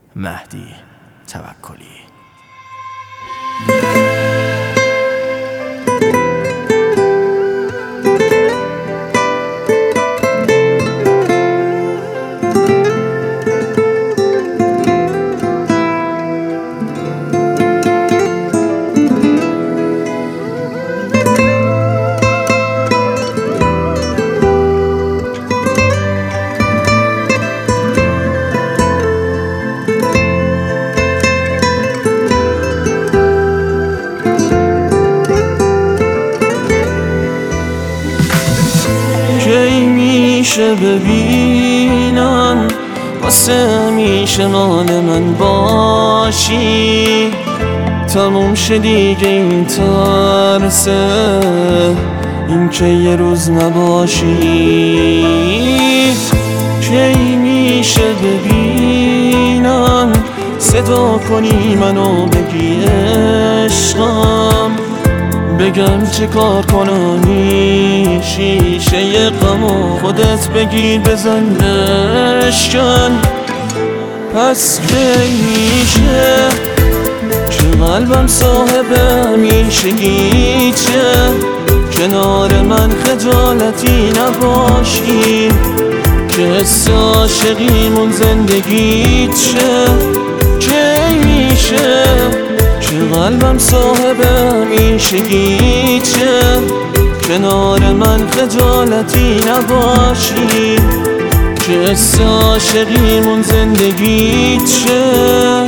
مهدی توکلی. کی میشه ببینم واسه همیشه مال من باشی، تموم شه دیگه این ترسه، این که یه روز نباشی. کی میشه ببینم صدا کنی منو بگی عشقم، بگم چه کار کنانی شیشه غمو خودت بگیر بزن بشکن. پس کی میشه که قلبم صاحب همیشگیشه، کنار من خجالتی نباشی، که حس عاشقیمون زندگیت شه. کی میشه که قلبم صاحب همیشگیشه، کنار من خجالتی نباشی، که حس عاشقیمون زندگیت شه.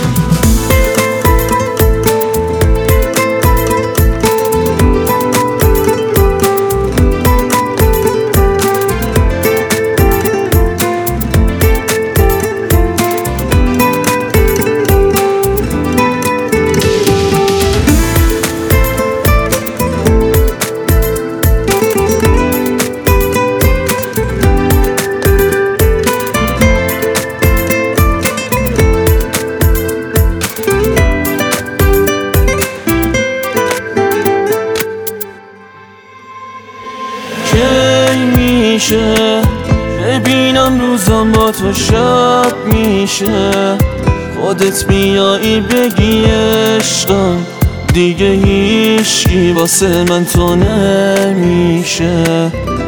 کی میشه ببینم روزم با تو شب میشه، خودت بیایی بگی عشقم، دیگه هیچکی واسه من تو نمیشه.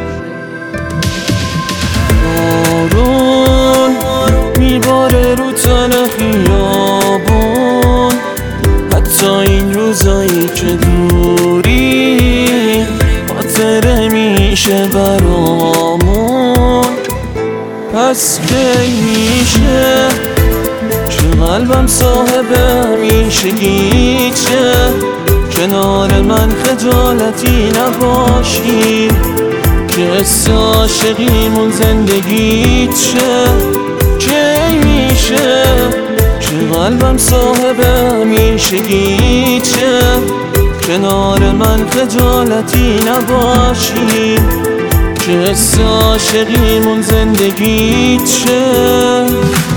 بارون میباره رو تن خیابون، حتی این روزایی که دوری خاطره میشه برامون. پس کی میشه که قلبم صاحب همیشگیشه، کنار من خجالتی نباشی، که حس عاشقیمون زندگیت شه. کی میشه که قلبم صاحب همیشگیشه، کنار من خجالتی نباشی، که حس عاشقیمون زندگیت شه.